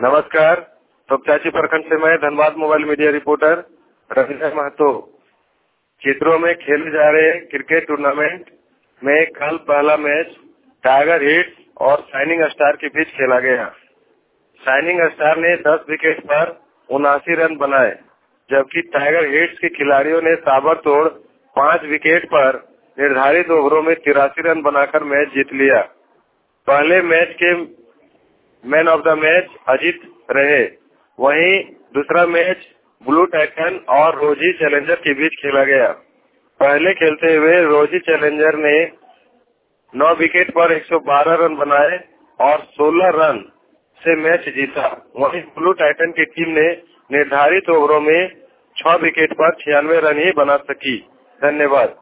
नमस्कार। तोपचाची प्रखंड से मैं Dhanbad mobile media reporter Ravindra Mahto. चित्रों में खेले जा रहे क्रिकेट टूर्नामेंट में कल पहला मैच टाइगर हिट्स और शाइनिंग स्टार के बीच खेला गया। शाइनिंग स्टार ने 10 विकेट पर 79 रन बनाए, जबकि टाइगर हिट्स के खिलाड़ियों ने ताबड़तोड़ 5 विकेट पर निर्धारित ओवरों में 83 रन बनाकर मैच जीत लिया। पहले मैच के man of the match Ajit रहे। वहीं दूसरा मैच ब्लू टाइटन और रोजी चैलेंजर के बीच खेला गया। पहले खेलते हुए रोजी चैलेंजर ने 9 विकेट पर 112 रन बनाए और 16 रन से मैच जीता। वहीं ब्लू टाइटन की टीम ने निर्धारित ओवरों में 6 विकेट पर 96 रन ही बना सकी। धन्यवाद।